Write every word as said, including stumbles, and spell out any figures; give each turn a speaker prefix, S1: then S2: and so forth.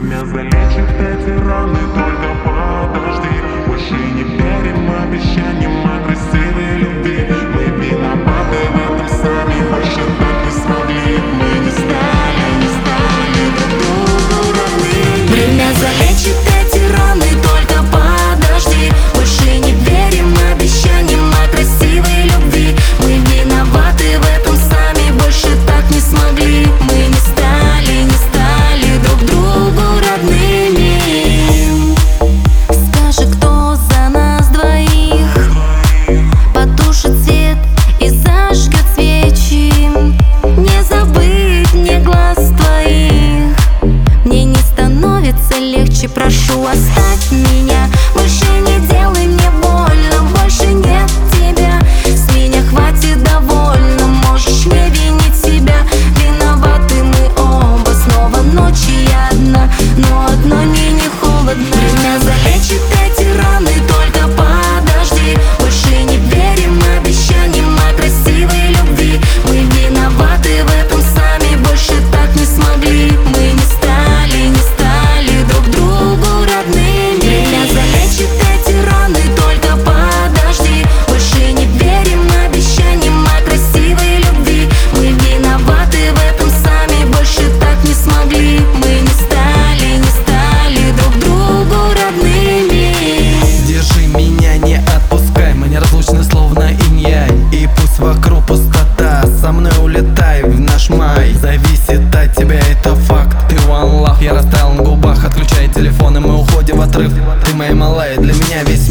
S1: Время залечит эти раны, только подожди. Больше не верим обещаниям о красивой любви. Мы виноваты в этом сами, больше так не смогли. Мы не стали, не стали друг другу родными.
S2: Время залечит эти раны, только подожди. Больше не верим обещаниям о красивой любви. Мы виноваты в этом сами, больше так не смогли. Мы не стали, не стали друг другу родными. Скажи, кто за нас двоих потушит свет и зажгет свечи? Не забыть мне глаз твоих, мне не становится легче. Прошу, оставь меня, больше не делай мне больно. Больше нет тебя, с меня хватит довольно. Можешь не винить себя, виноваты мы оба. Снова ночь и я одна, но одной мне не холодно. Время залечит эти раны, только подожди. Больше не верим обещаниям о красивой любви. Мы виноваты в этом сами, больше так не смогли. Мы не стали, не стали друг другу родными. Время залечит эти раны, только подожди. Больше не верим обещаниям о красивой любви. Мы виноваты в этом сами, больше так не смогли. Мы не стали, не стали друг другу родными.
S3: Держи меня, не отпускай, мы неразлучны словно инь-янь. И пусть вокруг пустота, со мной улетай в наш май. Зависит от тебя, это факт. Ты one love, я растаял на губах. Отключай телефон, и мы уходим в отрыв. Ты моя малая, для меня весь